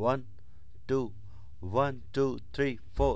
1 2 1 2 3 4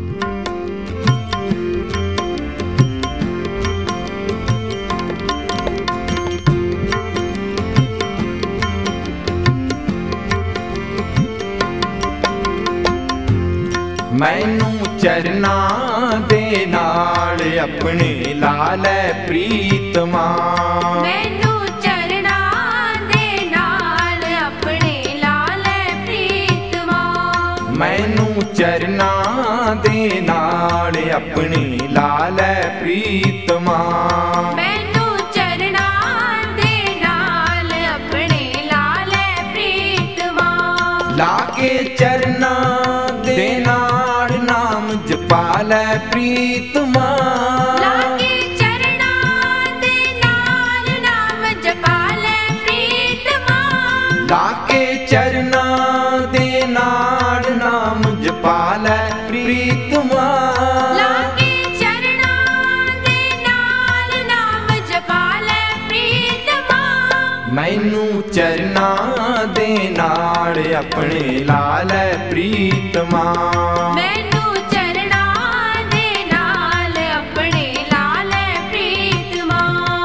मैनू चरनां दे नाल अपने ला लै प्रीतमा। मैनू चरनां दे नाल अपने ला लै प्रीतमा। मैनू चरनां दे नाल अपने ला लै प्रीतमा। मैनू चरनां दे नाल अपने ला लै प्रीतमा। लाके चरनां दे नाल नाम जपा लै प्रीतमा। लागे चरनां दे नाल नाम जपा लै प्रीतमा। लाके चरनां दे नाल नाम जपा लै प्रीतमा। लागे चरनां दे नाल नाम जपा लै प्रीतमा। मैनू चरनां दे नाल अपने ला लै प्रीतमा। मैनू चरनां दे नाल अपने ला लै प्रीतमा।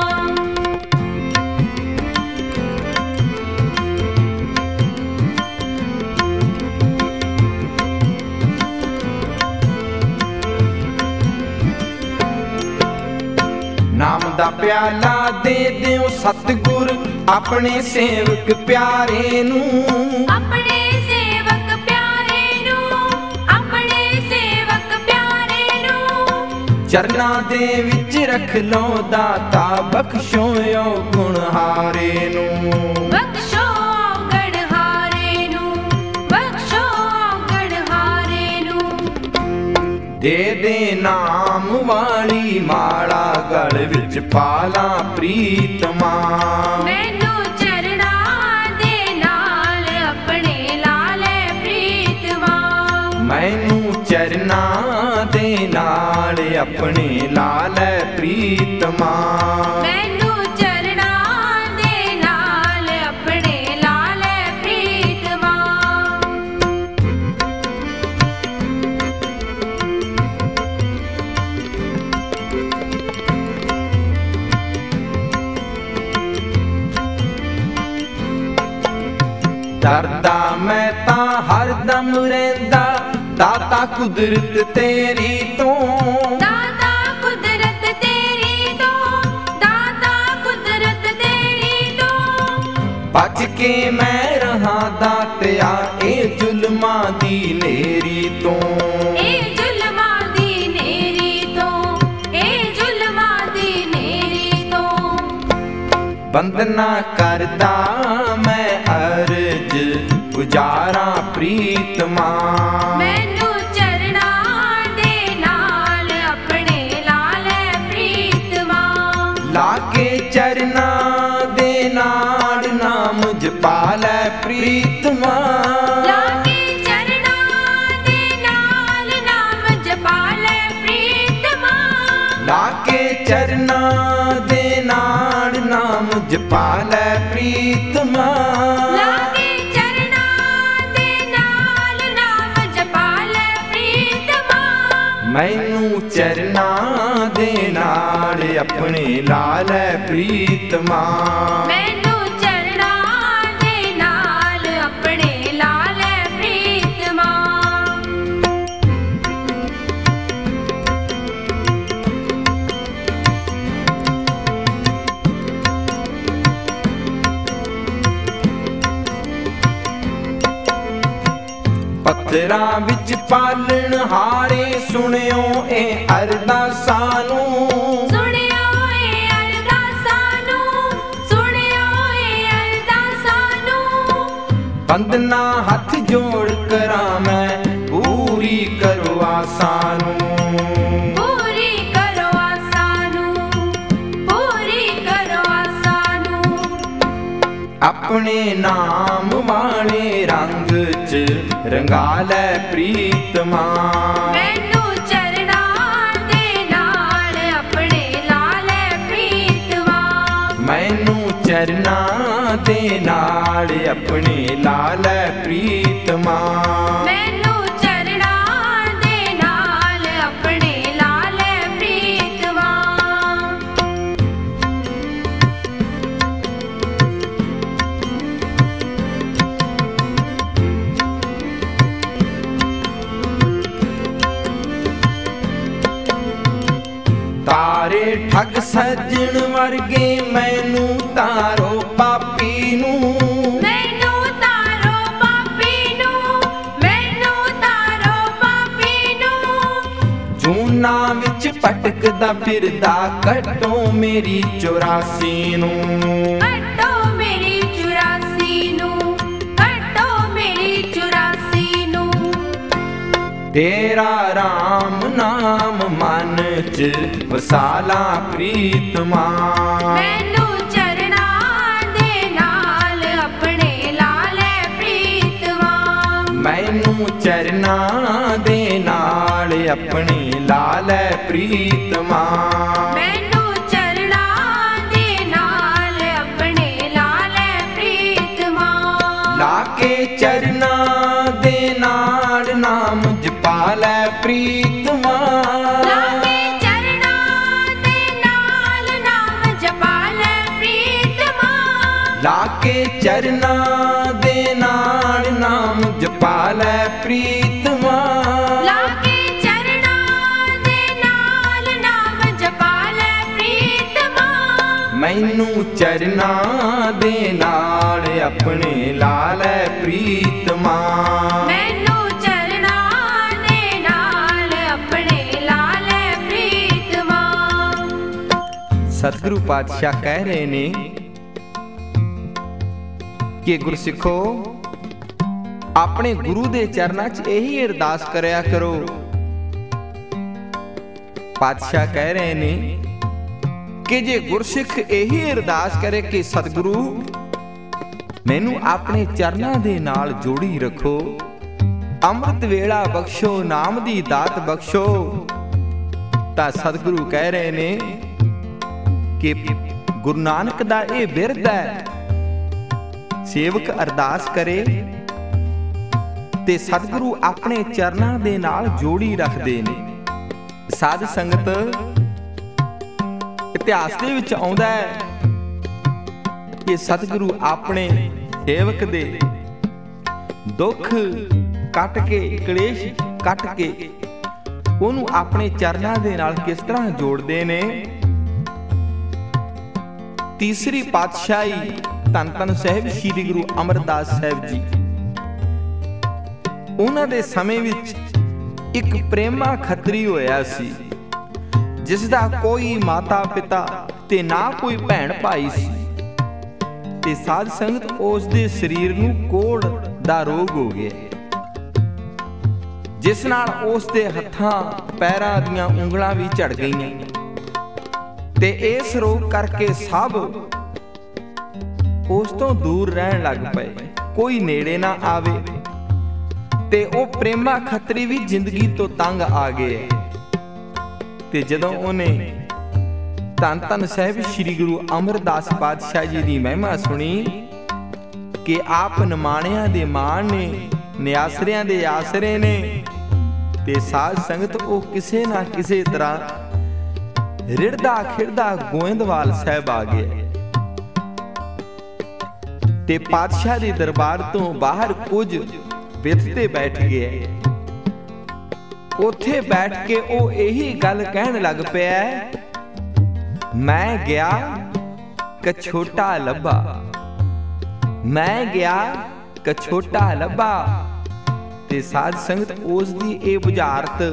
नाम दा प्याला दे दिओ सतगुर अपने सेवक प्यारे नू। अपने सेवक प्यारे नू, अपने सेवक प्यारे नू। चरना दे विच रख लो दाता बख्शो यो गुणहारे नू। बख्शो गणहारे नू, बख्शो गणहारे नू। दे नाम वाली माला गल विच पाला प्रीतमा। मैनू चरनां दे नाल अपने ला लै प्रीतमा। मैनू चरनां दे नाल अपने ला लै प्रीतमा। मैनू चरनां दे नाल अपने ला लै प्रीतमा। डरदा मैं तां हरदम रहिंदा दाता कुदरत तेरी तो। दाता कुदरत तेरी तो, दाता कुदरत तेरी तो। बच के मैं रहा दातिया ए जुल्मां दी नेरी तो। ए जुल्मां दी नेरी तो, ए जुल्मां दी नेरी तो। बंदना करदा मैं अर्ज गुजारा प्रीतमा। मैनू चरनां दे नाल अपने ला लै प्रीतमा। लाके चरना दे नाल नाम जपा लै प्रीतमा। लागे चरनां दे नाल नाम जपा लै प्रीतमा। लाके चरना दे नाल नाम जपा लै प्रीतमा। लागे चरनां दे नाल नाम जपा लै प्रीतमा। मैनू चरना दे नाल अपने ला लै प्रीतमा। मैनू चरनां दे नाल अपने ला लै प्रीतमा। पत्थरां विच पालण हारे सुनियो ए अरदासां नू। सुनियो ए अरदासां नू, सुनियो ए अरदासां नू। बंदना हथ जोड़ करा मैं पूरी करो आसां नू। पूरी करो आसां नू, पूरी करो आसां नू। अपने नाम वाले रंग च रंगा लै प्रीतमा। मैनू चरनां दे नाल अपने ला लै प्रीतमा। मैनू चरना ਦੇ ਨਾਲ ਆਪਣੇ ਲਾ ਲੈ ਪ੍ਰੀਤਮਾ। ਮੈਨੂੰ ਚਰਨਾਂ ਦੇ ਨਾਲ ਆਪਣੇ ਲਾ ਲੈ ਪ੍ਰੀਤਮਾ। ਤਾਰੇ ਠੱਗ ਸੱਜਣ ਵਰਗੇ ਮੈਨੂੰ ਤਾਰੋ ਪਾਪੀ ਨੂੰ। ਮੈਨੂੰ ਤਾਰੋ ਪਾਪੀ ਨੂੰ, ਮੈਨੂੰ ਤਾਰੋ ਪਾਪੀ ਨੂੰ। ਜੂਨਾ ਵਿੱਚ ਭਟਕਦਾ ਫਿਰਦਾ ਕੱਟੋ ਮੇਰੀ 84 ਨੂੰ। ਕੱਟੋ ਮੇਰੀ 84 ਨੂੰ, ਕੱਟੋ ਮੇਰੀ 84 ਨੂੰ। ਤੇਰਾ ਰਾਮ ਨਾਮ ਮਨ ਚ ਵਸਾਲਾ ਪ੍ਰੀਤਮਾ। ਮੈਨੂੰ ਚਰਨਾਂ ਦੇ ਨਾਲ ਆਪਣੇ ਲਾ ਲੈ ਪ੍ਰੀਤਮਾ। ਮੈਨੂੰ ਚਰਨਾਂ ਦੇ ਨਾਲ ਆਪਣੇ ਲਾ ਲੈ ਪ੍ਰੀਤਮਾ। ਮੈਨੂੰ ਚਰਨਾਂ ਦੇ ਨਾਲ ਆਪਣੇ ਲਾ ਲੈ ਪ੍ਰੀਤਮਾ। ਲਾ ਕੇ ਚਰਨਾਂ ਦੇ ਨਾਲ ਨਾਮ ਜਪਾ ਲੈ ਪ੍ਰੀਤਮਾ। ਲਾ ਕੇ ਚਰਨਾਂ ਦੇ ਨਾਲ ਨਾਮ ਜਪਾ ਲੈ ਪ੍ਰੀਤਮਾ। ਲਾ ਕੇ ਚਰਨਾਂ ਦੇ ਨਾਲ ਨਾਮ ਜਪਾ ਲੈ ਪ੍ਰੀਤਮਾ। ਲਾ ਕੇ ਚਰਨਾਂ ਦੇ ਨਾਲ ਨਾਮ ਜਪਾ ਲੈ ਪ੍ਰੀਤਮਾ। ਮੈਨੂੰ ਚਰਨਾਂ ਦੇ ਨਾਲ ਆਪਣੇ ਲਾ ਲੈ ਪ੍ਰੀਤਮਾ। ਮੈਨੂੰ ਚਰਨਾਂ ਦੇ ਨਾਲ ਆਪਣੇ ਲਾ ਲੈ ਪ੍ਰੀਤਮਾ। ਸਤਿਗੁਰੂ ਪਾਤਸ਼ਾਹ ਕਹਿ ਰਹੇ ਨੇ ਕਿ ਗੁਰਸਿੱਖੋ ਆਪਣੇ ਗੁਰੂ ਦੇ ਚਰਨਾਂ 'ਚ ਇਹੀ ਅਰਦਾਸ ਕਰਿਆ ਕਰੋ। ਪਾਤਸ਼ਾਹ ਕਹਿ ਰਹੇ ਨੇ ਕਿ ਜੇ ਗੁਰਸਿੱਖ ਇਹੀ ਅਰਦਾਸ ਕਰੇ ਕਿ ਸਤਿਗੁਰੂ ਮੈਨੂੰ ਆਪਣੇ ਚਰਨਾਂ ਦੇ ਨਾਲ ਜੋੜੀ ਰੱਖੋ, ਅੰਮ੍ਰਿਤ ਵੇਲਾ ਬਖਸ਼ੋ, ਨਾਮ ਦੀ ਦਾਤ ਬਖਸ਼ੋ, ਤਾਂ ਸਤਿਗੁਰੂ ਕਹਿ ਰਹੇ ਨੇ ਕਿ ਗੁਰੂ ਨਾਨਕ ਦਾ ਇਹ ਬਿਰਧ ਹੈ। ਸੇਵਕ ਅਰਦਾਸ ਕਰੇ ਤੇ ਸਤਿਗੁਰੂ ਆਪਣੇ ਚਰਨਾਂ ਦੇ ਨਾਲ ਜੋੜੀ ਰੱਖਦੇ ਨੇ। ਸਾਧ ਸੰਗਤ ਇਤਿਹਾਸ ਦੇ ਵਿੱਚ ਆਉਂਦਾ ਹੈ ਕਿ ਸਤਿਗੁਰੂ ਆਪਣੇ ਸੇਵਕ ਦੇ ਦੁੱਖ ਕੱਟ ਕੇ, ਕਲੇਸ਼ ਕੱਟ ਕੇ ਉਹਨੂੰ ਆਪਣੇ ਚਰਨਾਂ ਦੇ ਨਾਲ ਕਿਸ ਤਰ੍ਹਾਂ ਜੋੜਦੇ ਨੇ। ਤੀਸਰੀ ਪਾਤਸ਼ਾਹੀ ਧੰਨ ਧੰਨ ਸਾਹਿਬ ਸ੍ਰੀ ਗੁਰੂ ਅਮਰਦਾਸ ਸਾਹਿਬ ਜੀ, ਉਹਨਾਂ ਦੇ ਸਮੇਂ ਵਿੱਚ ਇੱਕ ਪ੍ਰੇਮਾ ਖੱਤਰੀ ਹੋਇਆ ਸੀ ਜਿਸ ਦਾ ਕੋਈ ਮਾਤਾ ਪਿਤਾ ਤੇ ਨਾ ਕੋਈ ਭੈਣ ਭਾਈ ਸੀ। ਤੇ ਸਾਧ ਸੰਗਤ ਉਸ ਦੇ ਸਰੀਰ ਨੂੰ ਕੋੜ ਦਾ ਰੋਗ ਹੋ ਗਿਆ, ਜਿਸ ਨਾਲ ਉਸ ਦੇ ਹੱਥਾਂ ਪੈਰਾਂ ਦੀਆਂ ਉਂਗਲਾਂ ਵੀ ਝੜ ਗਈਆਂ। ਤੇ ਇਸ ਰੋਗ ਕਰਕੇ ਸਭ ਉਸ ਤੋਂ ਦੂਰ ਰਹਿਣ ਲੱਗ ਪਏ, ਕੋਈ ਨੇੜੇ ਨਾ ਆਵੇ। ਤੇ ਉਹ ਪ੍ਰੇਮਾ ਖੱਤਰੀ ਵੀ ਜ਼ਿੰਦਗੀ ਤੋਂ ਤੰਗ ਆ ਗਏ। ਤੇ ਜਦੋਂ ਉਹਨੇ ਧੰਨ ਧੰਨ ਸਾਹਿਬ ਸ੍ਰੀ ਗੁਰੂ ਅਮਰਦਾਸ ਪਾਤਸ਼ਾਹ ਜੀ ਦੀ ਮਹਿਮਾ ਸੁਣੀ ਕਿ ਆਪ ਨਿਮਾਣਿਆਂ ਦੇ ਮਾਣ ਨੇ, ਨਿਆਸਰਿਆਂ ਦੇ ਆਸਰੇ ਨੇ, ਤੇ ਸਾਧ ਸੰਗਤ ਉਹ ਕਿਸੇ ਨਾ ਕਿਸੇ ਤਰ੍ਹਾਂ ਰਿੜਦਾ ਖਿੜਦਾ ਗੋਇੰਦਵਾਲ ਸਾਹਿਬ ਆ ਗਿਆ। ਤੇ ਪਾਤਸ਼ਾਹ ਦੇ ਦਰਬਾਰ ਤੋਂ ਬਾਹਰ ਕੁਝ ਬਿੱਥ ਤੇ ਬੈਠ ਗਿਆ। ਉੱਥੇ ਬੈਠ ਕੇ ਉਹ ਇਹੀ ਗੱਲ ਕਹਿਣ ਲੱਗ ਪਿਆ, ਮੈਂ ਗਿਆ ਕਛੋਟਾ ਲੱਭਾ, ਮੈਂ ਗਿਆ ਕਛੋਟਾ ਲੱਭਾ। ਤੇ ਸਾਧ ਸੰਗਤ ਉਸ ਦੀ ਇਹ ਬੁਝਾਰਤ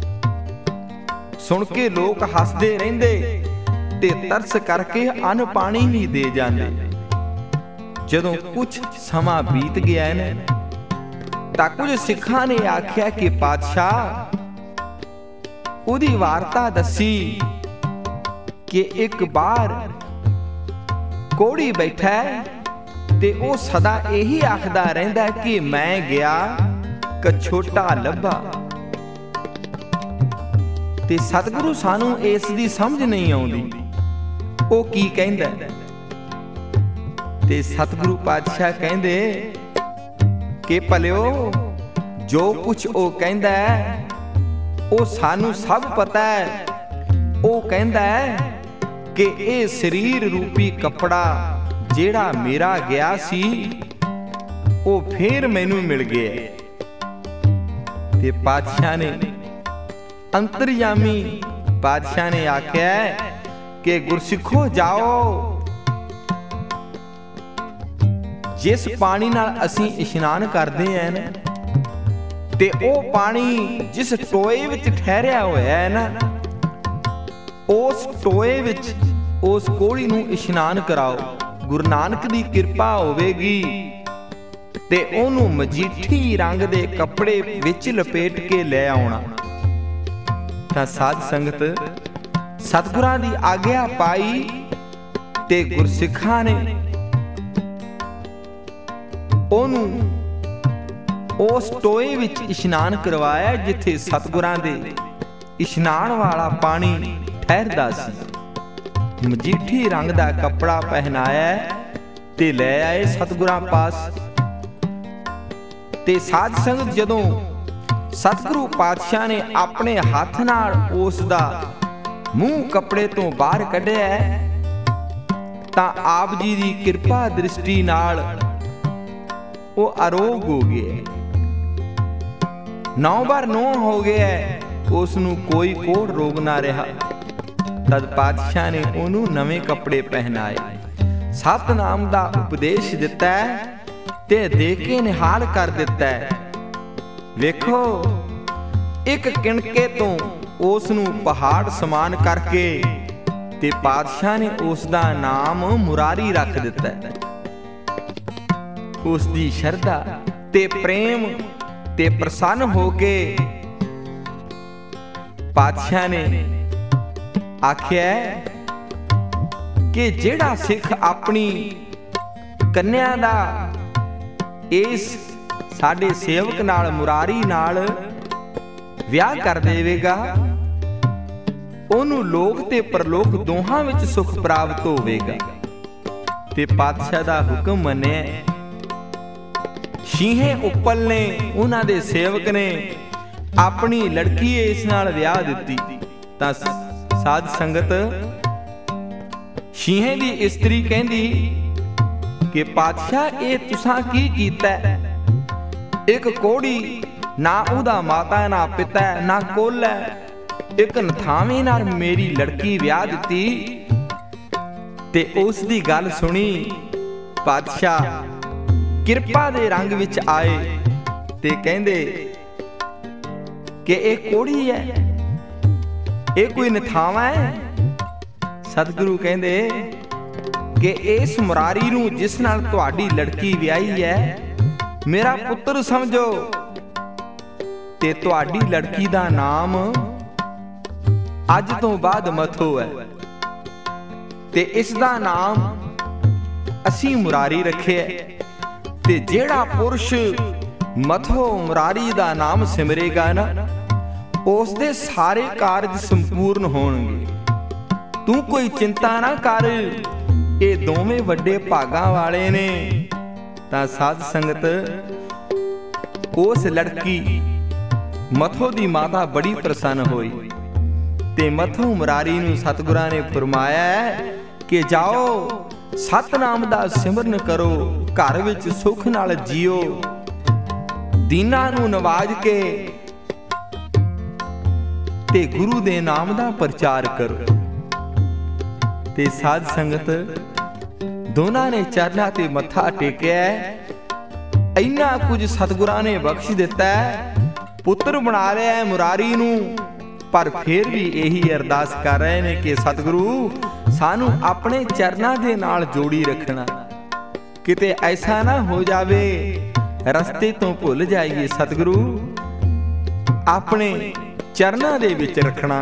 ਸੁਣ ਕੇ ਲੋਕ ਹੱਸਦੇ ਰਹਿੰਦੇ ਤੇ ਤਰਸ ਕਰਕੇ ਅੰਨ ਪਾਣੀ ਵੀ ਦੇ ਜਾਂਦੇ। ਜਦੋਂ ਕੁਝ ਸਮਾਂ ਬੀਤ ਗਿਆ ਨੇ ਤਾਂ ਕੁਝ ਸਿੱਖਾਂ ਨੇ ਆਖਿਆ ਕਿ ਪਾਤਸ਼ਾਹ ਉਹਦੀ ਵਾਰਤਾ ਦੱਸੀ ਕਿ ਇੱਕ ਬਾਹਰ ਕੋੜੀ ਬੈਠਾ ਹੈ ਤੇ ਉਹ ਸਦਾ ਇਹੀ ਆਖਦਾ ਰਹਿੰਦਾ ਕਿ ਮੈਂ ਗਿਆ ਕਛੋਟਾ ਲੱਭਾ। ਤੇ ਸਤਿਗੁਰੂ ਸਾਨੂੰ ਇਸ ਦੀ ਸਮਝ ਨਹੀਂ ਆਉਂਦੀ। ਉਹ ਕੀ ਕਹਿੰਦਾ? ਤੇ ਸਤਿਗੁਰੂ ਪਾਤਸ਼ਾਹ ਕਹਿੰਦੇ ਕਿ ਭਲਿਓ, ਜੋ ਕੁਛ ਉਹ ਕਹਿੰਦਾ ਹੈ ਉਹ ਸਾਨੂੰ ਸਭ ਪਤਾ ਹੈ। ਉਹ ਕਹਿੰਦਾ ਹੈ ਕਿ ਇਹ ਸਰੀਰ ਰੂਪੀ ਕੱਪੜਾ ਜਿਹੜਾ ਮੇਰਾ ਗਿਆ ਸੀ ਉਹ ਫੇਰ ਮੈਨੂੰ ਮਿਲ ਗਿਆ। ਤੇ ਪਾਤਸ਼ਾਹ ਨੇ, ਅੰਤਰਯਾਮੀ ਪਾਤਸ਼ਾਹ ਨੇ ਆਖਿਆ ਕਿ ਗੁਰਸਿੱਖੋ ਜਾਓ, ਜਿਸ ਪਾਣੀ ਨਾਲ ਅਸੀਂ ਇਸ਼ਨਾਨ ਕਰਦੇ ਆਂ ਨਾ, ਤੇ ਉਹ ਪਾਣੀ ਜਿਸ ਟੋਏ ਵਿੱਚ ਠਹਿਰਿਆ ਹੋਇਆ ਹੈ ਨਾ, ਉਸ ਟੋਏ ਵਿੱਚ ਉਸ ਕੋਹੜੀ ਨੂੰ ਇਸ਼ਨਾਨ ਕਰਾਓ। ਗੁਰੂ ਨਾਨਕ ਦੀ ਕਿਰਪਾ ਹੋਵੇਗੀ ਤੇ ਉਹਨੂੰ ਮਜੀਠੀ ਰੰਗ ਦੇ ਕੱਪੜੇ ਵਿੱਚ ਲਪੇਟ ਕੇ ਲੈ ਆਉਣਾ। ਤਾਂ ਸਾਧ ਸੰਗਤ ਸਤਿਗੁਰਾਂ ਦੀ ਆਗਿਆ ਪਾਈ ਤੇ ਗੁਰਸਿੱਖਾਂ ਨੇ ਉਹਨੂੰ ਉਸ ਟੋਏ ਵਿੱਚ ਇਸ਼ਨਾਨ ਕਰਵਾਇਆ ਜਿੱਥੇ ਸਤਿਗੁਰਾਂ ਦੇ ਇਸ਼ਨਾਨ ਵਾਲਾ ਪਾਣੀ ਠਹਿਰਦਾ ਸੀ। ਮਜੀਠੀ ਰੰਗ ਦਾ ਕੱਪੜਾ ਪਹਿਨਾਇਆ ਤੇ ਲੈ ਆਏ ਸਤਿਗੁਰਾਂ ਪਾਸ। ਤੇ ਸਾਧ ਸੰਗਤ ਜਦੋਂ ਸਤਿਗੁਰੂ ਪਾਤਸ਼ਾਹ ਨੇ ਆਪਣੇ ਹੱਥ ਨਾਲ ਉਸ ਦਾ ਮੂੰਹ ਕੱਪੜੇ ਤੋਂ ਬਾਹਰ ਕੱਢਿਆ ਤਾਂ ਆਪ ਜੀ ਦੀ ਕਿਰਪਾ ਦ੍ਰਿਸ਼ਟੀ ਨਾਲ ਉਹ ਅਰੋਗ ਹੋ ਗਿਆ। 9/9 ਹੋ ਗਿਆ, ਉਸ ਨੂੰ ਕੋਈ ਕੋੜ ਰੋਗ ਨਾ ਰਿਹਾ। ਤਦ ਪਾਤਸ਼ਾਹ ਨੇ ਉਹਨੂੰ ਨਵੇਂ ਕੱਪੜੇ ਪਹਿਨਾਏ, ਸਤਿਨਾਮ ਦਾ ਉਪਦੇਸ਼ ਦਿੱਤਾ ਤੇ ਦੇ ਕੇ ਨਿਹਾਲ ਕਰ ਦਿੱਤਾ। ਵੇਖੋ, ਇੱਕ ਕਿਣਕੇ ਤੋਂ ਉਸ ਨੂੰ ਪਹਾੜ ਸਮਾਨ ਕਰਕੇ ਤੇ ਪਾਤਸ਼ਾਹ ਨੇ ਉਸ ਦਾ ਨਾਮ ਮੁਰਾਰੀ ਰੱਖ ਦਿੱਤਾ। ਉਸ ਦੀ ਸ਼ਰਧਾ ਤੇ ਪ੍ਰੇਮ ਤੇ ਪ੍ਰਸੰਨ ਹੋ ਕੇ ਪਾਤਸ਼ਾਹ ਨੇ ਆਖਿਆ ਕਿ ਜਿਹੜਾ ਸਿੱਖ ਆਪਣੀ ਕੰਨਿਆ ਦਾ ਇਸ ਸਾਡੇ ਸੇਵਕ ਨਾਲ, ਮੁਰਾਰੀ ਨਾਲ ਵਿਆਹ ਕਰ ਦੇਵੇਗਾ, ਉਹਨੂੰ ਲੋਕ ਤੇ ਪਰਲੋਕ ਦੋਹਾਂ ਵਿੱਚ ਸੁਖ ਪ੍ਰਾਪਤ ਹੋਵੇਗਾ। ਤੇ ਪਾਤਸ਼ਾਹ ਦਾ ਹੁਕਮ ਮੰਨਿਆ। ਸ਼ੀਹੇ ਉੱਪਲ ਨੇ, ਉਹਨਾਂ ਦੇ ਸੇਵਕ ਨੇ ਆਪਣੀ ਲੜਕੀ ਇਸ ਨਾਲ ਵਿਆਹ ਦਿੱਤੀ। ਤਾਂ ਸਾਧ ਸੰਗਤ ਸ਼ੀਹੇ ਦੀ ਇਸਤਰੀ ਕਹਿੰਦੀ ਕਿ ਪਾਤਸ਼ਾਹ ਇਹ ਤੁਸਾਂ ਕੀ ਕੀਤਾ? ਇੱਕ ਕੋਹੜੀ, ਨਾ ਉਹਦਾ ਮਾਤਾ ਨਾ ਪਿਤਾ ਨਾ ਕੁੱਲ ਹੈ, ਇੱਕ ਨਥਾਵੇਂ ਨਾਲ ਮੇਰੀ ਲੜਕੀ ਵਿਆਹ ਦਿੱਤੀ। ਤੇ ਉਸ ਦੀ ਗੱਲ ਸੁਣੀ ਪਾਤਸ਼ਾਹ ਕਿਰਪਾ ਦੇ ਰੰਗ ਵਿੱਚ ਆਏ ਤੇ ਕਹਿੰਦੇ ਕਿ ਇਹ ਕੋਹੜੀ ਹੈ, ਇਹ ਕੋਈ ਨਥਾਵਾਂ ਹੈ? ਸਤਿਗੁਰੂ ਕਹਿੰਦੇ ਕਿ ਇਸ ਮੁਰਾਰੀ ਨੂੰ ਜਿਸ ਨਾਲ ਤੁਹਾਡੀ ਲੜਕੀ ਵਿਆਹੀ ਹੈ ਮੇਰਾ ਪੁੱਤਰ ਸਮਝੋ, ਤੇ ਤੁਹਾਡੀ ਲੜਕੀ ਦਾ ਨਾਮ ਅੱਜ ਤੋਂ ਬਾਅਦ ਮਥੋ ਹੈ, ਤੇ ਇਸ ਦਾ ਨਾਮ ਅਸੀਂ ਮੁਰਾਰੀ ਰੱਖਿਆ। ਤੇ ਜਿਹੜਾ ਪੁਰਸ਼ ਮਥੋ ਮੁਰਾਰੀ ਦਾ ਨਾਮ ਸਿਮਰੇਗਾ ਨਾ, ਉਸ ਦੇ ਸਾਰੇ ਕਾਰਜ ਸੰਪੂਰਨ ਹੋਣਗੇ। ਤੂੰ ਕੋਈ ਚਿੰਤਾ ਨਾ ਕਰ, ਇਹ ਦੋਵੇਂ ਵੱਡੇ ਭਾਗਾਂ ਵਾਲੇ ਨੇ। ਤਾਂ ਸਾਧ ਸੰਗਤ ਉਸ ਲੜਕੀ ਮਥੋ ਦੀ ਮਾਤਾ ਬੜੀ ਪ੍ਰਸੰਨ ਹੋਈ ਤੇ ਮਥੋ ਮੁਰਾਰੀ ਨੂੰ ਸਤਿਗੁਰਾਂ ਨੇ ਫਰਮਾਇਆ ਕਿ ਜਾਓ, ਸਤਿਨਾਮ ਦਾ ਸਿਮਰਨ ਕਰੋ, ਘਰ ਵਿੱਚ ਸੁੱਖ ਨਾਲ ਜੀਓ, ਦੀਨਾਂ ਨੂੰ ਨਵਾਜ ਕੇ ਤੇ ਗੁਰੂ ਦੇ ਨਾਮ ਦਾ ਪ੍ਰਚਾਰ ਕਰੋ। ਤੇ ਸਾਧ ਸੰਗਤ ਦੋਨਾਂ ਨੇ ਚਰਨਾਂ ਤੇ ਮੱਥਾ ਟੇਕਿਆ। ਇੰਨਾ ਕੁਝ ਸਤਿਗੁਰਾਂ ਨੇ ਬਖਸ਼ ਦਿੱਤਾ, ਪੁੱਤਰ ਬਣਾ ਲਿਆ ਮੁਰਾਰੀ ਨੂੰ। ਪਰ ਫਿਰ ਵੀ ਇਹੀ ਅਰਦਾਸ ਕਰ ਰਹੇ ਨੇ ਕਿ ਸਤਿਗੁਰੂ ਸਾਨੂੰ ਆਪਣੇ ਚਰਨਾਂ ਦੇ ਨਾਲ ਜੋੜੀ ਰੱਖਣਾ, ਕਿਤੇ ਐਸਾ ਨਾ ਹੋ ਜਾਵੇ ਰਸਤੇ ਤੋਂ ਭੁੱਲ ਜਾਈਏ। ਸਤਿਗੁਰੂ ਆਪਣੇ ਚਰਨਾਂ ਦੇ ਵਿੱਚ ਰੱਖਣਾ।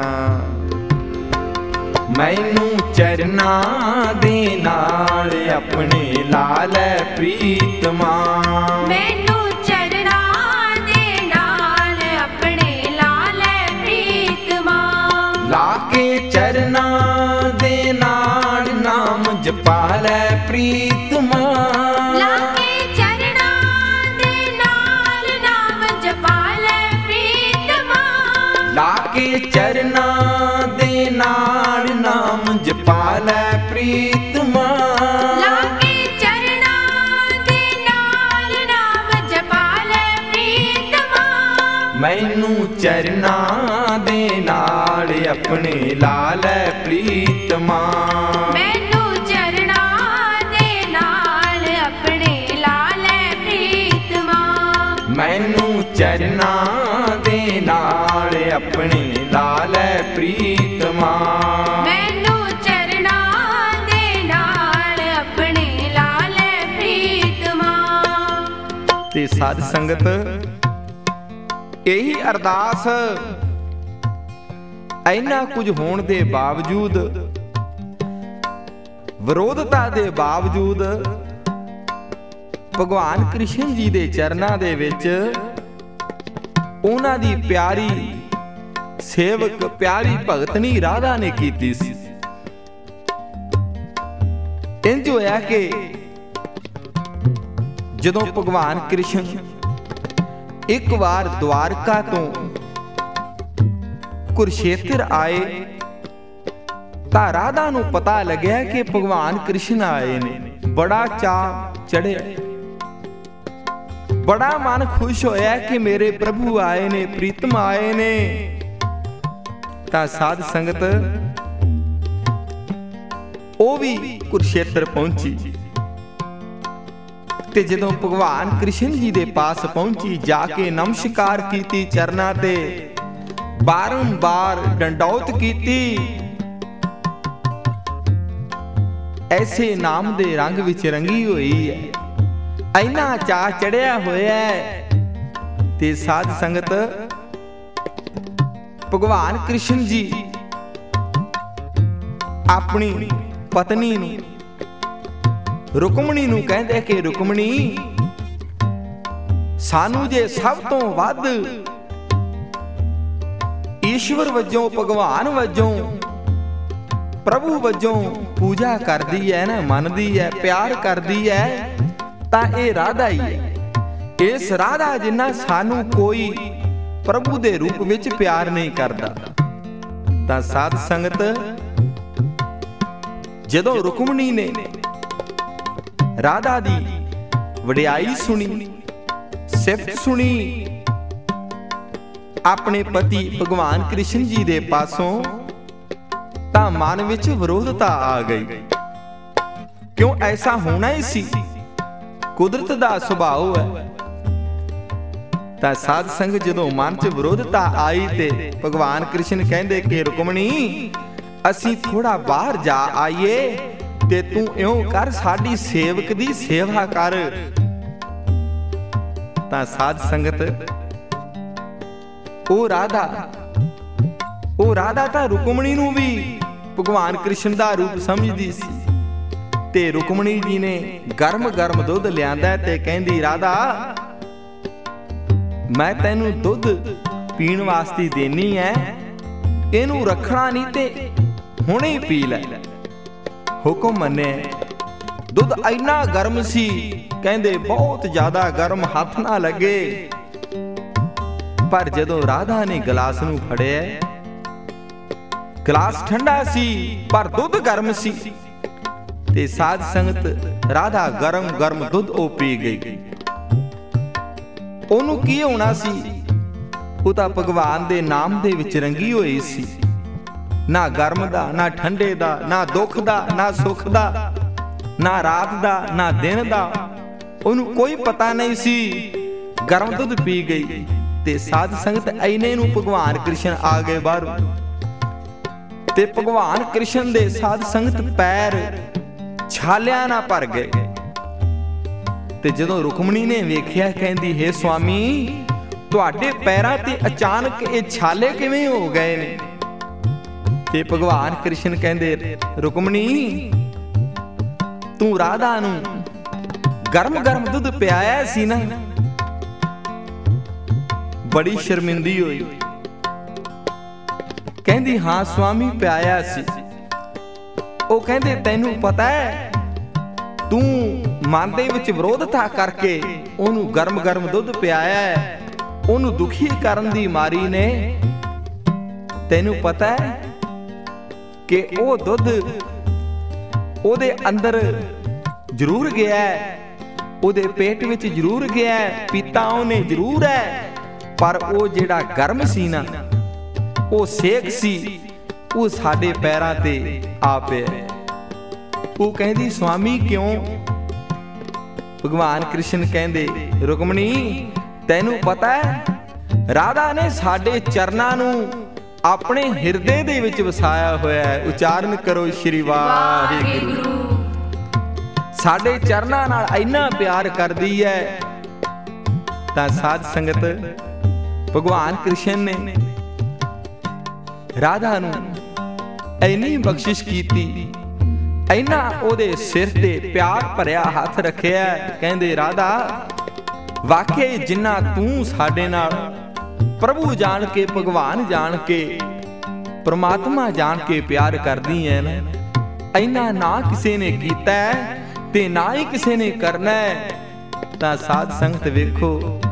ਮੈਨੂੰ ਚਰਨਾਂ ਦੇ ਨਾਲ ਆਪਣੇ ਲਾ ਲੈ ਪ੍ਰੀਤਮਾ, ਮੈਨੂੰ ਚਰਨਾਂ ਦੇ ਨਾਲ ਆਪਣੇ ਲਾ ਲੈ ਪ੍ਰੀਤਮਾ, ਲਾ ਕੇ ਚਰਨਾਂ ਦੇ ਨਾਲ ਨਾਮ ਜਪਾ ਲੈ ਪ੍ਰੀਤਮਾ, ਕੇ ਚਰਨਾਂ ਦੇ ਨਾਲ ਨਾਮ ਜਪਾ ਲੈ ਪ੍ਰੀਤਮਾ। ਲਾ ਕੇ ਚਰਨਾਂ ਦੇ ਨਾਲ ਨਾਮ ਜਪਾ ਲੈ ਪ੍ਰੀਤਮਾ। ਮੈਨੂੰ ਚਰਨਾਂ ਦੇ ਨਾਲ ਆਪਣੇ ਲਾ ਲੈ ਪ੍ਰੀਤਮਾ। ਮੈਨੂੰ ਚਰਨਾਂ ਦੇ ਨਾਲ ਆਪਣੇ ਲਾ ਲੈ ਪ੍ਰੀਤਮਾ। ਮੈਨੂੰ ਚਰਨਾਂ ਦੇ ਨਾਲ ਆਪਣੇ ਲਾ ਲੈ ਪ੍ਰੀਤਮਾ। ਮੈਨੂੰ ਚਰਨਾਂ ਦੇ ਨਾਲ ਆਪਣੇ ਲਾ ਲੈ ਪ੍ਰੀਤਮਾ। ਤੇ ਸਾਧ ਸੰਗਤ ਇਹੀ ਅਰਦਾਸ ਇੰਨਾ ਕੁਝ ਹੋਣ ਦੇ ਬਾਵਜੂਦ, ਵਿਰੋਧਤਾ ਦੇ ਬਾਵਜੂਦ ਭਗਵਾਨ ਕ੍ਰਿਸ਼ਨ ਜੀ ਦੇ ਚਰਨਾਂ ਦੇ ਵਿੱਚ ਉਹਨਾਂ ਦੀ ਪਿਆਰੀ ਸੇਵਕ, ਪਿਆਰੀ ਭਗਤਨੀ ਰਾਧਾ ਨੇ ਕੀਤੀ ਸੀ। ਇੰਜ ਹੋਇਆ ਕਿ ਜਦੋਂ ਭਗਵਾਨ ਕ੍ਰਿਸ਼ਨ ਇੱਕ ਵਾਰ ਦਵਾਰਕਾ ਤੋਂ ਕੁਰਸ਼ੇਤਰ ਆਏ ਤਾਂ ਰਾਧਾ ਨੂੰ ਪਤਾ ਲੱਗਿਆ ਕਿ ਭਗਵਾਨ ਕ੍ਰਿਸ਼ਨ ਆਏ ਨੇ। ਬੜਾ ਚਾਅ ਚੜਿਆ, ਬੜਾ ਮਨ ਖੁਸ਼ ਹੋਇਆ ਕਿ ਮੇਰੇ ਪ੍ਰਭੂ ਆਏ ਨੇ, ਪ੍ਰੀਤਮ ਆਏ ਨੇ। ਤਾਂ ਸਾਧ ਸੰਗਤ ਉਹ ਵੀ ਕੁਰਸ਼ੇਤਰ ਪਹੁੰਚੀ ਤੇ ਜਦੋਂ ਭਗਵਾਨ ਕ੍ਰਿਸ਼ਨ ਜੀ ਦੇ ਪਾਸ ਪਹੁੰਚੀ, ਜਾ ਕੇ ਨਮਸਕਾਰ ਕੀਤੀ ਚਰਨਾਂ ਤੇ, ਬਾਰੰਬਾਰ ਡੰਡੌਤ ਕੀਤੀ। ਐਸੇ ਨਾਮ ਦੇ ਰੰਗ ਵਿੱਚ ਰੰਗੀ ਹੋਈ ਹੈ, ਇੰਨਾ ਚਾਅ ਚੜਿਆ ਹੋਇਆ ਹੈ। ਤੇ ਸਾਧ ਸੰਗਤ ਭਗਵਾਨ ਕ੍ਰਿਸ਼ਨ ਜੀ ਆਪਣੀ ਪਤਨੀ ਨੂੰ, ਰੁਕਮਣੀ ਨੂੰ ਕਹਿੰਦੇ ਕਿ ਰੁਕਮਣੀ, ਸਾਨੂੰ ਜੇ ਸਭ ਤੋਂ ਵੱਧ ਈਸ਼ਵਰ ਵਜੋਂ, ਭਗਵਾਨ ਵਜੋਂ, ਪ੍ਰਭੂ ਵਜੋਂ ਪੂਜਾ ਕਰਦੀ ਹੈ ਨਾ, ਮੰਨਦੀ ਹੈ, ਪਿਆਰ ਕਰਦੀ ਹੈ, ਤਾਂ ਇਹ ਰਾਧਾ ਹੀ ਹੈ। ਇਸ ਰਾਧਾ ਜਿੰਨਾ ਸਾਨੂੰ ਕੋਈ ਪ੍ਰਭੂ ਦੇ ਰੂਪ ਵਿੱਚ ਪਿਆਰ ਨਹੀਂ ਕਰਦਾ। ਤਾਂ ਸਾਧ ਸੰਗਤ ਜਦੋਂ ਰੁਕਮਣੀ ਨੇ ਰਾਧਾ ਦੀ ਵਡਿਆਈ ਸੁਣੀ, ਸਿਫਤ ਸੁਣੀ ਆਪਣੇ ਪਤੀ ਭਗਵਾਨ ਕ੍ਰਿਸ਼ਨ ਜੀ ਦੇ ਪਾਸੋਂ, ਤਾਂ ਮਨ ਵਿੱਚ ਵਿਰੋਧਤਾ ਆ ਗਈ। ਕਿਉਂ ਐਸਾ ਹੋਣਾ ਹੀ ਸੀ, ਕੁਦਰਤ ਦਾ ਸੁਭਾਅ ਹੈ। ਤਾਂ ਸਾਧ ਸੰਗਤ ਜਦੋਂ ਮਨ 'ਚ ਵਿਰੋਧਤਾ ਆਈ ਤੇ ਭਗਵਾਨ ਕ੍ਰਿਸ਼ਨ ਕਹਿੰਦੇ ਕਿ ਰੁਕਮਣੀ, ਅਸੀਂ ਥੋੜਾ ਬਾਹਰ ਜਾ ਆਈਏ ਤੇ ਤੂੰ ਇਉਂ ਕਰ, ਸਾਡੀ ਸੇਵਕ ਦੀ ਸੇਵਾ ਕਰ। ਤਾਂ ਸਾਧ ਸੰਗਤ ਉਹ ਰਾਧਾ ਤਾਂ ਰੁਕਮਣੀ ਨੂੰ ਵੀ ਭਗਵਾਨ ਕ੍ਰਿਸ਼ਨ ਦਾ ਰੂਪ ਸਮਝਦੀ ਸੀ। ਤੇ ਰੁਕਮਣੀ ਜੀ ਨੇ ਗਰਮ ਗਰਮ ਦੁੱਧ ਲਿਆਂਦਾ ਤੇ ਕਹਿੰਦੀ, ਰਾਧਾ ਮੈਂ ਤੈਨੂੰ ਦੁੱਧ ਪੀਣ ਵਾਸਤੇ ਦੇਣੀ ਐ, ਇਹਨੂੰ ਰੱਖਣਾ ਨਹੀਂ ਤੇ ਹੁਣੇ ਹੀ ਪੀ ਲੈ। ਹੁਕਮ ਮੰਨੇ। ਦੁੱਧ ਇੰਨਾ ਗਰਮ ਸੀ, ਕਹਿੰਦੇ ਬਹੁਤ ਜ਼ਿਆਦਾ ਗਰਮ, ਹੱਥ ਨਾ ਲੱਗੇ। ਪਰ ਜਦੋਂ ਰਾਧਾ ਨੇ ਗਲਾਸ ਨੂੰ ਫੜਿਆ, ਗਲਾਸ ਠੰਡਾ ਸੀ ਪਰ ਦੁੱਧ ਗਰਮ ਸੀ। ਤੇ ਸਾਧ ਸੰਗਤ ਰਾਧਾ ਗਰਮ ਗਰਮ ਦੁੱਧ ਉਹ ਪੀ ਗਈ। ਉਹਨੂੰ ਕੀ ਹੋਣਾ ਸੀ, ਉਹ ਤਾਂ ਭਗਵਾਨ ਦੇ ਨਾਮ ਦੇ ਵਿੱਚ ਰੰਗੀ ਹੋਈ ਸੀ। ਨਾ ਗਰਮ ਦਾ, ਨਾ ਠੰਡੇ ਦਾ, ਨਾ ਦੁੱਖ ਦਾ, ਨਾ ਸੁੱਖ ਦਾ, ਨਾ ਰਾਤ ਦਾ, ਨਾ ਦਿਨ ਦਾ, ਉਹਨੂੰ ਕੋਈ ਪਤਾ ਨਹੀਂ ਸੀ। ਗਰਮ ਦੁੱਧ ਪੀ ਗਈ। ਤੇ ਸਾਧ ਸੰਗਤ ਐਨੇ ਨੂੰ ਭਗਵਾਨ ਕ੍ਰਿਸ਼ਨ ਆ ਗਏ ਬਾਹਰੋਂ। ਤੇ ਭਗਵਾਨ ਕ੍ਰਿਸ਼ਨ ਦੇ ਸਾਧ ਸੰਗਤ ਪੈਰ ਛਾਲਿਆਂ ਨਾਲ ਭਰ ਗਏ। ਤੇ ਜਦੋਂ ਰੁਕਮਣੀ ਨੇ ਵੇਖਿਆ, ਕਹਿੰਦੀ, ਹੇ ਸੁਆਮੀ, ਤੁਹਾਡੇ ਪੈਰਾਂ ਤੇ ਅਚਾਨਕ ਇਹ ਛਾਲੇ ਕਿਵੇਂ ਹੋ ਗਏ ਨੇ? ਤੇ ਭਗਵਾਨ ਕ੍ਰਿਸ਼ਨ ਕਹਿੰਦੇ, ਰੁਕਮਣੀ, ਤੂੰ ਰਾਧਾ ਨੂੰ ਗਰਮ ਗਰਮ ਦੁੱਧ ਪਿਆਇਆ ਸੀ ਨਾ। ਬੜੀ ਸ਼ਰਮਿੰਦੀ ਹੋਈ, ਕਹਿੰਦੀ, ਹਾਂ ਸੁਆਮੀ, ਪਿਆਇਆ ਸੀ। ਉਹ ਕਹਿੰਦੇ, ਤੈਨੂੰ ਪਤਾ ਹੈ, ਤੂੰ ਮਨ ਦੇ ਵਿੱਚ ਵਿਰੋਧਤਾ ਕਰਕੇ ਉਹਨੂੰ ਗਰਮ ਗਰਮ ਦੁੱਧ ਪਿਆਇਆ ਹੈ। ਉਹਨੂੰ ਦੁਖੀ ਕਰਨ ਦੀ ਮਾਰੀ ਨੇ ਤੈਨੂੰ ਪਤਾ ਹੈ ਕਿ ਉਹ ਦੁੱਧ ਉਹਦੇ ਅੰਦਰ ਜ਼ਰੂਰ ਗਿਆ ਹੈ, ਉਹਦੇ ਪੇਟ ਵਿੱਚ ਜ਼ਰੂਰ ਗਿਆ ਹੈ, ਪੀਤਾ ਉਹਨੇ ਜ਼ਰੂਰ ਹੈ, ਪਰ ਉਹ ਜਿਹੜਾ ਗਰਮ ਸੀ ਨਾ, ਉਹ ਸੇਕ ਸੀ, ਉਹ ਸਾਡੇ ਪੈਰਾਂ ਤੇ ਆ ਪਿਆ। ਉਹ ਕਹਿੰਦੀ ਸੁਆਮੀ ਕਿਉਂ? ਭਗਵਾਨ ਕ੍ਰਿਸ਼ਨ ਕਹਿੰਦੇ ਰੁਕਮਣੀ ਤੈਨੂੰ ਪਤਾ ਹੈ ਰਾਧਾ ਨੇ ਸਾਡੇ ਚਰਨਾਂ ਨੂੰ ਆਪਣੇ ਹਿਰਦੇ ਦੇ ਵਿੱਚ ਵਸਾਇਆ ਹੋਇਆ ਹੈ। ਉਚਾਰਨ ਕਰੋ ਸ਼੍ਰੀ ਵਾਹਿਗੁਰੂ। ਸਾਡੇ ਚਰਨਾਂ ਨਾਲ ਇੰਨਾ ਪਿਆਰ ਕਰਦੀ ਹੈ। ਤਾਂ ਸਾਧ ਸੰਗਤ ਭਗਵਾਨ ਕ੍ਰਿਸ਼ਨ ਨੇ ਰਾਧਾ ਨੂੰ ਇੰਨੀ ਬਖਸ਼ਿਸ਼ ਕੀਤੀ, ਇੰਨਾ ਉਹਦੇ ਸਿਰ ਤੇ ਪਿਆਰ ਭਰਿਆ ਹੱਥ ਰੱਖਿਆ। ਕਹਿੰਦੇ ਰਾਧਾ ਵਾਕਈ ਜਿੰਨਾ ਤੂੰ ਸਾਡੇ ਨਾਲ ਪ੍ਰਭੂ ਜਾਣ ਕੇ, ਭਗਵਾਨ ਜਾਣ ਕੇ, ਪ੍ਰਮਾਤਮਾ ਜਾਣ ਕੇ ਪਿਆਰ ਕਰਦੀ ਐ ਨਾ, ਇੰਨਾ ਨਾ ਕਿਸੇ ਨੇ ਕੀਤਾ ਤੇ ਨਾ ਹੀ ਕਿਸੇ ਨੇ ਕਰਨਾ ਹੈ। ਤਾਂ ਸਾਧ ਸੰਗਤ ਵੇਖੋ,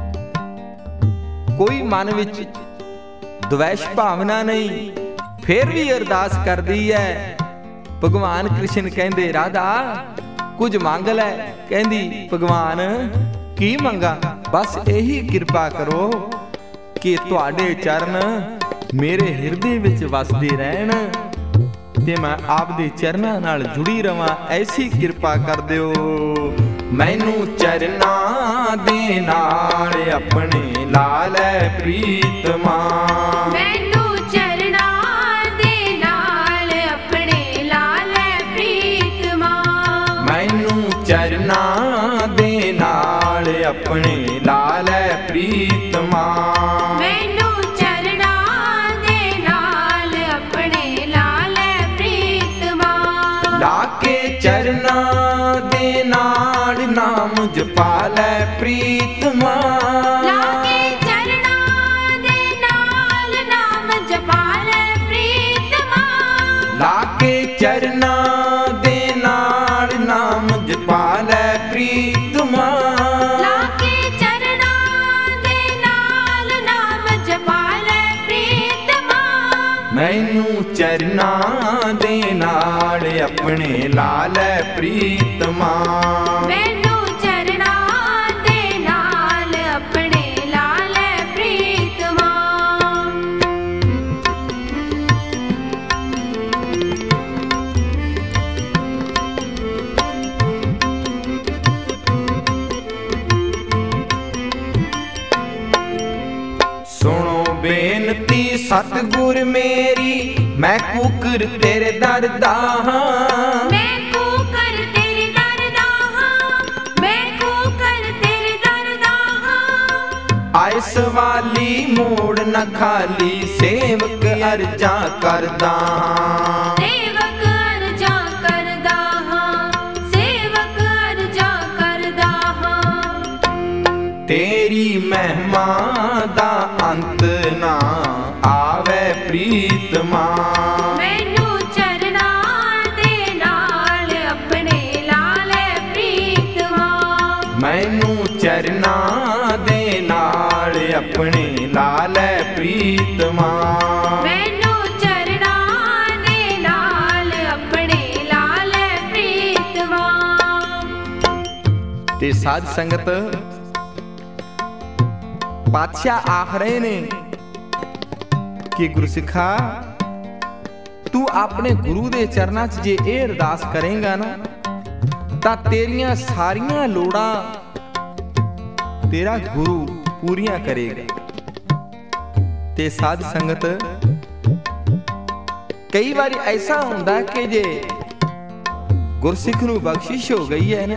ਕੋਈ ਮਨ ਵਿੱਚ ਦੁਵੈਸ਼ ਭਾਵਨਾ ਨਹੀਂ, ਫਿਰ ਵੀ ਅਰਦਾਸ ਕਰਦੀ ਹੈ। ਭਗਵਾਨ ਕ੍ਰਿਸ਼ਨ ਕਹਿੰਦੇ ਰਾਧਾ ਕੁਝ ਮੰਗ ਲੈ। ਕਹਿੰਦੀ ਭਗਵਾਨ ਕੀ ਮੰਗਾ? ਬਸ ਇਹੀ ਕਿਰਪਾ ਕਰੋ ਕਿ ਤੁਹਾਡੇ ਚਰਨ ਮੇਰੇ ਹਿਰਦੇ ਵਿੱਚ ਵਸਦੇ ਰਹਿਣ ਤੇ ਮੈਂ ਆਪਦੇ ਚਰਨਾਂ ਨਾਲ ਜੁੜੀ ਰਵਾਂ। ਐਸੀ ਕਿਰਪਾ ਕਰ ਦਿਓ। ਮੈਨੂੰ ਚਰਨਾਂ ਦੇ ਨਾਲ ਆਪਣੇ ਲਾ ਲੈ ਪ੍ਰੀਤਮਾ। ਮੈਨੂੰ ਚਰਨਾਂ ਦੇ ਨਾਲ ਆਪਣੇ ਲਾ ਲੈ ਪ੍ਰੀਤਮਾ। ਮੈਨੂੰ ਚਰਨਾਂ ਦੇ ਨਾਲ ਆਪਣੇ ਲਾ ਲੈ ਪ੍ਰੀਤਮਾ। ਮੈਨੂੰ ਚਰਨਾਂ ਦੇ ਨਾਲ ਆਪਣੇ ਲਾ ਲੈ ਪ੍ਰੀਤਮਾ। ਲਾ ਕੇ ਚਰਨਾਂ ਦੇ ਨਾਲ ਨਾਮ ਜਪਾ ਲੈ ਪ੍ਰੀਤਮਾ। ਲਾ ਕੇ ਚਰਨਾਂ ਦੇ ਨਾਲ ਨਾਮ ਜਪਾ ਲੈ ਪ੍ਰੀਤਮਾ। ਲਾ ਕੇ ਚਰਨਾਂ ਦੇ ਨਾਲ ਨਾਮ ਜਪਾ ਲੈ ਪ੍ਰੀਤਮਾ। ਲਾ ਕੇ ਚਰਨਾਂ ਦੇ ਨਾਲ ਨਾਮ ਜਪਾ ਲੈ ਪ੍ਰੀਤਮਾ। ਮੈਨੂੰ ਚਰਨਾਂ ਦੇ ਨਾਲ ਆਪਣੇ ਲਾ ਲੈ ਪ੍ਰੀਤਮਾ। ਮੈਨੂੰ ਚਰਨਾਂ ਦੇ ਨਾਲ ਆਪਣੇ ਲਾ ਲੈ ਪ੍ਰੀਤਮਾ। ਸੁਣੋ ਬੇਨਤੀ ਸਤਿਗੁਰ ਮੇਰੀ, ਮੈਂ ਕੂਕਰ ਤੇਰੇ ਦਰ ਦਾ ਹਾਂ। ਮੈਂ ਕੂਕਰ ਤੇਰੇ ਦਰ ਦਾ ਹਾਂ। ਮੈਂ ਕੂਕਰ ਤੇਰੇ ਦਰ ਦਾ ਹਾਂ। ਆਇਸ ਵਾਲੀ ਮੋੜ ਨਾ ਖਾਲੀ, ਸੇਵਕ ਅਰਜ਼ਾਂ ਕਰਦਾ ਹਾਂ। ਸੇਵਕ ਅਰਜ਼ਾਂ ਕਰਦਾ ਹਾਂ। ਸੇਵਕ ਅਰਜ਼ਾਂ ਕਰਦਾ ਹਾਂ। ਤੇਰੀ ਮਹਿਮਾ ਦਾ ਅੰਤ ਨਾ ਆਵੇ ਪ੍ਰੀਤਮਾ। ਮੈਨੂੰ ਚਰਨਾਂ ਦੇ ਨਾਲ ਆਪਣੇ ਲਾ ਲੈ ਪ੍ਰੀਤਮਾ। ਮੈਨੂੰ ਚਰਨਾਂ ਦੇ ਨਾਲ ਆਪਣੇ ਲਾ ਲੈ ਪ੍ਰੀਤਮਾ। ਮੈਨੂੰ ਚਰਨਾਂ ਦੇ ਨਾਲ ਆਪਣੇ ਲਾ ਲੈ ਪ੍ਰੀਤਮਾ। ਤੇ ਸਾਧ ਸੰਗਤ ਪਾਤਸ਼ਾਹ ਆਖ ਰਹੇ ਨੇ ਕਿ ਗੁਰਸਿੱਖਾ ਤੂੰ ਆਪਣੇ ਗੁਰੂ ਦੇ ਚਰਨਾਂ 'ਚ ਜੇ ਇਹ ਅਰਦਾਸ ਕਰੇਂਗਾ ਨਾ, ਤਾਂ ਤੇਰੀਆਂ ਸਾਰੀਆਂ ਲੋੜਾਂ ਤੇਰਾ ਗੁਰੂ ਪੂਰੀਆਂ ਕਰੇਗਾ। ਤੇ ਸਾਧ ਸੰਗਤ ਕਈ ਵਾਰੀ ਐਸਾ ਹੁੰਦਾ ਕਿ ਜੇ ਗੁਰਸਿੱਖ ਨੂੰ ਬਖਸ਼ਿਸ਼ ਹੋ ਗਈ ਹੈ ਨਾ,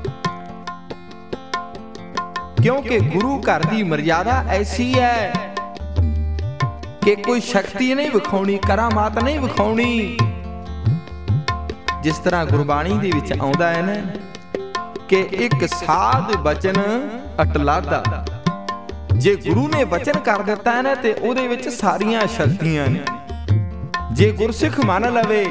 ਕਿਉਂਕਿ ਗੁਰੂ ਘਰ ਦੀ ਮਰਜ਼ਾਦਾ ਐਸੀ ਹੈ ਕਿ ਕੋਈ ਸ਼ਕਤੀ ਨਹੀਂ ਵਿਖਾਉਣੀ, ਕਰਾਮਾਤ ਨਹੀਂ ਵਿਖਾਉਣੀ। ਜਿਸ ਤਰ੍ਹਾਂ ਗੁਰਬਾਣੀ ਦੇ ਵਿੱਚ ਆਉਂਦਾ ਹੈ ਨਾ ਕਿ ਇੱਕ ਸਾਧ ਬਚਨ ਅਟਲਾਦਾ। ਜੇ ਗੁਰੂ ਨੇ ਬਚਨ ਕਰ ਦਿੱਤਾ ਹੈ ਨਾ ਤੇ ਉਹਦੇ ਵਿੱਚ ਸਾਰੀਆਂ ਸ਼ਕਤੀਆਂ ਨੇ। ਜੇ ਗੁਰਸਿੱਖ ਮੰਨ ਲਵੇ।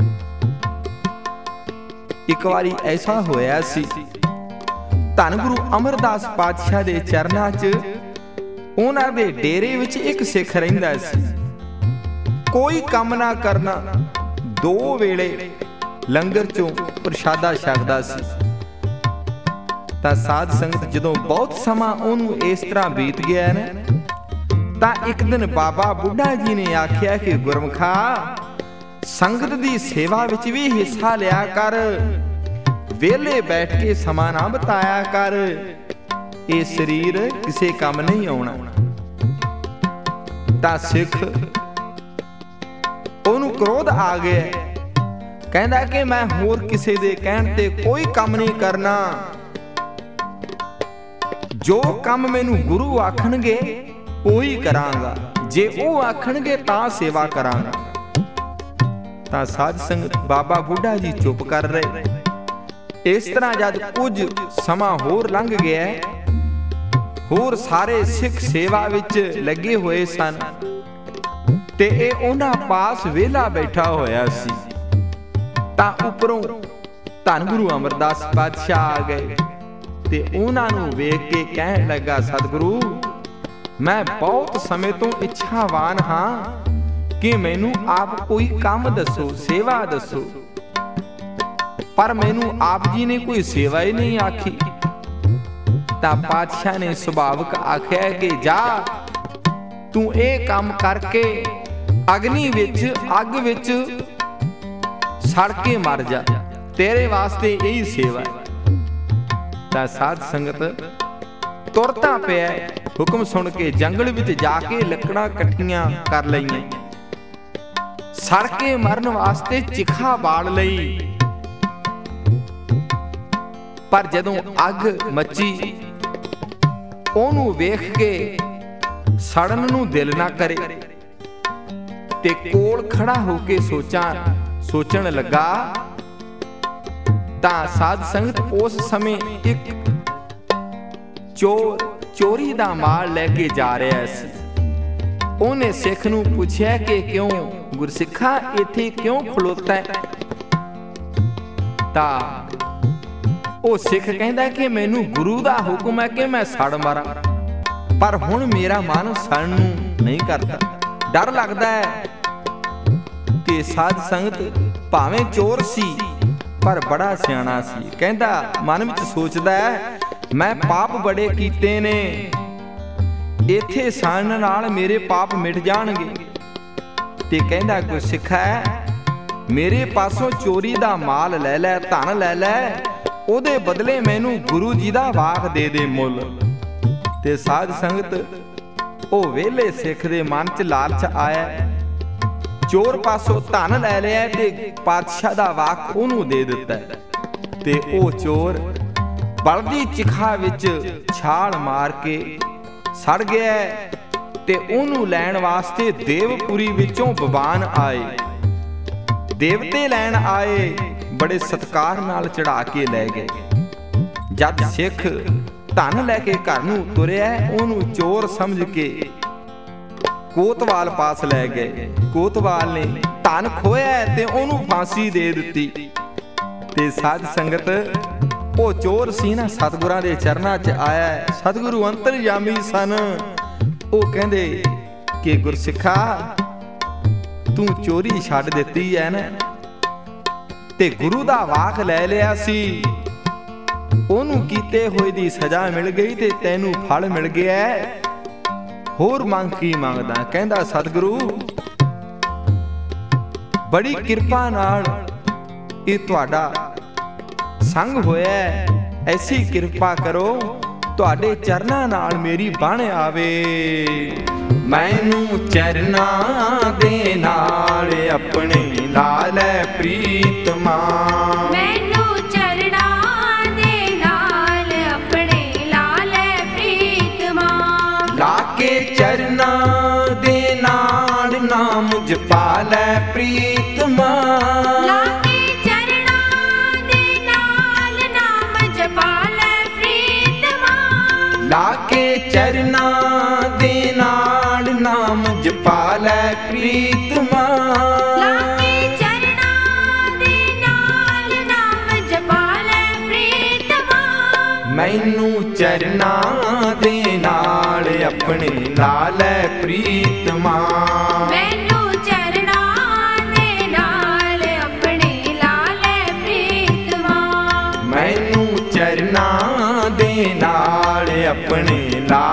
ਇੱਕ ਵਾਰੀ ਐਸਾ ਹੋਇਆ ਸੀ, ਧੰਨ ਗੁਰੂ ਅਮਰਦਾਸ ਪਾਤਸ਼ਾਹ ਦੇ ਚਰਨਾਂ 'ਚ ਉਹਨਾਂ ਦੇ ਡੇਰੇ ਵਿੱਚ ਇੱਕ ਸਿੱਖ ਰਹਿੰਦਾ ਸੀ। ਕੋਈ ਕੰਮ ਨਾ ਕਰਨਾ, 2 ਵੇਲੇ ਲੰਗਰ ਚੋਂ ਪ੍ਰਸ਼ਾਦਾ ਛਕਦਾ ਸੀ। ਤਾਂ ਸਾਧ ਸੰਗਤ ਜਦੋਂ ਬਹੁਤ ਸਮਾਂ ਉਹਨੂੰ ਇਸ ਤਰ੍ਹਾਂ ਬੀਤ ਗਿਆ ਨਾ, ਤਾਂ ਇੱਕ ਦਿਨ ਬਾਬਾ ਬੁੱਢਾ ਜੀ ਨੇ ਆਖਿਆ ਕਿ ਗੁਰਮੁਖਾ, ਸੰਗਤ ਦੀ ਸੇਵਾ ਵਿੱਚ ਵੀ ਹਿੱਸਾ ਲਿਆ ਕਰ, ਵਿਹਲੇ ਬੈਠ ਕੇ ਸਮਾਂ ਨਾ ਬਿਤਾਇਆ ਕਰ, ਇਹ ਸਰੀਰ ਕਿਸੇ ਕੰਮ ਨਹੀਂ ਆਉਣਾ। ਤਾਂ ਸਿੱਖ ਉਹਨੂੰ ਕ੍ਰੋਧ ਆ ਗਿਆ, ਕਹਿੰਦਾ ਕਿ ਮੈਂ ਹੋਰ ਕਿਸੇ ਦੇ ਕਹਿਣ ਤੇ ਕੋਈ ਕੰਮ ਨਹੀਂ ਕਰਨਾ, ਜੋ ਕੰਮ ਮੈਨੂੰ ਗੁਰੂ ਆਖਣਗੇ ਉਹੀ ਕਰਾਂਗਾ, ਜੇ ਉਹ ਆਖਣਗੇ ਤਾਂ ਸੇਵਾ ਕਰਾਂਗਾ। ਤਾਂ ਸਾਧ ਸੰਗਤ ਬਾਬਾ ਬੁੱਢਾ ਜੀ ਚੁੱਪ ਕਰ ਰਹੇ। ਇਸ ਤਰ੍ਹਾਂ ਜਦ ਕੁਝ ਸਮਾਂ ਹੋਰ ਲੰਘ ਗਿਆ, ਹੋਰ ਸਾਰੇ ਸਿੱਖ ਸੇਵਾ ਵਿੱਚ ਲੱਗੇ ਹੋਏ ਸਨ ਤੇ ਇਹ ਉਹਨਾਂ ਪਾਸ ਵਿਹਲਾ ਬੈਠਾ ਹੋਇਆ ਸੀ। ਤਾਂ ਉੱਪਰੋਂ ਧੰਨ ਗੁਰੂ ਅਮਰਦਾਸ ਪਾਤਸ਼ਾਹ ਆ ਗਏ ਤੇ ਉਹਨਾਂ ਨੂੰ ਵੇਖ ਕੇ ਕਹਿਣ ਲੱਗਾ, ਸਤਿਗੁਰੂ, ਮੈਂ ਬਹੁਤ ਸਮੇਂ ਤੋਂ ਇੱਛਾਵਾਨ ਹਾਂ ਕਿ ਮੈਨੂੰ ਆਪ ਕੋਈ ਕੰਮ ਦੱਸੋ, ਸੇਵਾ ਦੱਸੋ, ਪਰ ਮੈਨੂੰ ਆਪ ਜੀ ਨੇ ਕੋਈ ਸੇਵਾ ਹੀ ਨਹੀਂ ਆਖੀ। ਤਾਂ ਪਾਤਸ਼ਾਹ ਨੇ ਸੁਭਾਵਕ ਆਖਿਆ ਕਿ ਜਾ ਤੂੰ ਇਹ ਕੰਮ ਕਰਕੇ ਅਗਨੀ ਵਿੱਚ, ਅੱਗ ਵਿੱਚ ਸੜ ਕੇ ਮਰ ਜਾ, ਤੇਰੇ ਵਾਸਤੇ ਇਹੀ ਸੇਵਾ ਹੈ। ਤਾਂ ਸਾਧ ਸੰਗਤ ਤੁਰਤਾ ਪਿਆ, ਹੁਕਮ ਸੁਣ ਕੇ ਜੰਗਲ ਵਿੱਚ ਜਾ ਕੇ ਲੱਕੜਾਂ ਇਕੱਠੀਆਂ ਕਰ ਲਈਆਂ, ਸੜ ਕੇ ਮਰਨ ਵਾਸਤੇ ਚਿਖਾ ਬਾਲ ਲਈ। ਪਰ ਜਦੋਂ ਅੱਗ ਮੱਚੀ, ਉਹਨੂੰ ਵੇਖ ਕੇ ਸੜਨ ਨੂੰ ਦਿਲ ਨਾ ਕਰੇ ਤੇ ਕੋਲ ਖੜਾ ਹੋ ਕੇ ਸੋਚਣ ਲੱਗਾ। ਤਾਂ ਸਾਧ ਸੰਗਤ ਉਸ ਸਮੇਂ ਇੱਕ ਚੋਰ ਚੋਰੀ ਦਾ ਮਾਲ ਲੈ ਕੇ ਜਾ ਰਿਹਾ ਸੀ। ਉਹਨੇ ਸਿੱਖ ਨੂੰ ਪੁੱਛਿਆ ਕਿ ਕਿਉਂ ਗੁਰਸਿੱਖਾ ਇੱਥੇ ਕਿਉਂ ਖਲੋਤਾ ਹੈ? ਤਾਂ ਉਹ ਸਿੱਖ ਕਹਿੰਦਾ ਕਿ ਮੈਨੂੰ ਗੁਰੂ ਦਾ ਹੁਕਮ ਹੈ ਕਿ ਮੈਂ ਸੜ ਮਾਰਾਂ, ਪਰ ਹੁਣ ਮੇਰਾ ਮਨ ਸੜਨ ਨੂੰ ਨਹੀਂ ਕਰਦਾ, ਡਰ ਲੱਗਦਾ ਹੈ। ਕਿ ਸਾਧ ਸੰਗਤ ਭਾਵੇਂ ਚੋਰ ਸੀ ਪਰ ਬੜਾ ਸਿਆਣਾ ਸੀ। ਕਹਿੰਦਾ ਮਨ ਵਿੱਚ ਸੋਚਦਾ ਹੈ, ਮੈਂ ਪਾਪ ਬੜੇ ਕੀਤੇ ਨੇ, ਇੱਥੇ ਸੜਨ ਨਾਲ ਮੇਰੇ ਪਾਪ ਮਿਟ ਜਾਣਗੇ। ਤੇ ਕਹਿੰਦਾ ਗੁਰਸਿੱਖਾ, ਮੇਰੇ ਪਾਸੋਂ ਚੋਰੀ ਦਾ ਮਾਲ ਲੈ ਲੈ, ਧਨ ਲੈ ਲੈ, ਉਹਦੇ ਬਦਲੇ ਮੈਨੂੰ ਗੁਰੂ ਜੀ ਦਾ ਵਾਕ ਦੇ ਦੇ ਮੁੱਲ। ਤੇ ਸਾਧ ਸੰਗਤ ਉਹ ਵਿਹਲੇ ਸਿੱਖ ਦੇ ਮਨ 'ਚ ਲਾਲਚ ਆਇਆ, ਚੋਰ ਪਾਸੋਂ ਧਨ ਲੈ ਲਿਆ ਤੇ ਪਾਤਸ਼ਾਹ ਦਾ ਵਾਕ ਉਹਨੂੰ ਦੇ ਦਿੱਤਾ। ਤੇ ਉਹ ਚੋਰ ਬਲਦੀ ਚਿਖਾ ਵਿੱਚ ਛਾਲ ਮਾਰ ਕੇ ਸੜ ਗਿਆ ਤੇ ਉਹਨੂੰ ਲੈਣ ਵਾਸਤੇ ਦੇਵਪੁਰੀ ਵਿੱਚੋਂ ਬਵਾਨ ਆਏ, ਦੇਵਤੇ ਲੈਣ ਆਏ, ਬੜੇ ਸਤਿਕਾਰ ਨਾਲ ਚੜਾ ਕੇ ਲੈ ਗਏ। ਜਦ ਸਿੱਖ ਧਨ ਲੈ ਕੇ ਘਰ ਨੂੰ ਤੁਰਿਆ, ਉਹਨੂੰ ਚੋਰ ਸਮਝ ਕੇ ਕੋਤਵਾਲ ਪਾਸ ਲੈ ਗਏ। ਕੋਤਵਾਲ ਨੇ ਧਨ ਖੋਇਆ ਤੇ ਉਹਨੂੰ ਫਾਂਸੀ ਦੇ ਦਿੱਤੀ। ਤੇ ਸਾਧ ਸੰਗਤ ਉਹ ਚੋਰ ਸੀ ਨਾ, ਸਤਿਗੁਰਾਂ ਦੇ ਚਰਨਾਂ 'ਚ ਆਇਆ, ਸਤਿਗੁਰੂ ਅੰਤਰਜਾਮੀ ਸਨ। ਉਹ ਕਹਿੰਦੇ ਕਿ ਗੁਰਸਿੱਖਾ, ਤੂੰ ਚੋਰੀ ਛੱਡ ਦਿੱਤੀ ਹੈ ਨਾ, ਤੇ ਗੁਰੂ ਦਾ ਵਾਕ ਲੈ ਲਿਆ ਸੀ, ਉਹਨੂੰ ਕੀਤੇ ਹੋਏ ਦੀ ਸਜ਼ਾ ਮਿਲ ਗਈ ਤੇ ਤੈਨੂੰ ਫਲ ਮਿਲ ਗਿਆ, ਹੋਰ ਮੰਗ ਕੀ ਮੰਗਦਾ? ਕਹਿੰਦਾ ਸਤਿਗੁਰੂ, ਬੜੀ ਕਿਰਪਾ ਨਾਲ ਇਹ ਤੁਹਾਡਾ ਸੰਗ ਹੋਇਆ, ਐਸੀ ਕਿਰਪਾ ਕਰੋ ਤੁਹਾਡੇ ਚਰਨਾਂ ਨਾਲ ਮੇਰੀ ਬਣ ਆਵੇ। ਮੈਨੂੰ ਚਰਨਾਂ ਦੇ ਨਾਲ ਆਪਣੇ ਲਾ ਲੈ ਪ੍ਰੀਤਮਾ, ਮੈਨੂੰ ਚਰਨਾਂ ਦੇ ਨਾਲ ਆਪਣੇ ਲਾ ਲੈ ਪ੍ਰੀਤਮਾ, ਲਾ ਕੇ ਚਰਨਾਂ ਦੇ ਨਾਲ ਨਾਮ ਜਪਾ ਲੈ ਪ੍ਰੀਤਮਾ, ਲਾ ਕੇ ਚਰਨਾਂ ਦੇ ਨਾਲ ਨਾਮ ਜਪਾ ਲੈ ਪ੍ਰੀਤਮਾ, ਲਾ ਕੇ ਚਰਨਾਂ ਦੇ ਨਾਲ ਨਾਮ ਜਪਾ ਲੈ ਪ੍ਰੀਤਮਾ, ਲਾ ਕੇ ਚਰਨਾਂ ਦੇ ਨਾਲ ਨਾਮ ਜਪਾ ਲੈ ਪ੍ਰੀਤਮਾ, ਮੈਨੂੰ ਚਰਨਾਂ ਦੇ ਨਾਲ ਆਪਣੇ ਲਾ ਲੈ ਪ੍ਰੀਤਮਾ, ਮੈਨੂੰ ਚਰਨਾਂ ਮੈਨੂੰ ਚਰਨਾਂ ਦੇ ਨਾਲ ਆਪਣੇ ਲਾ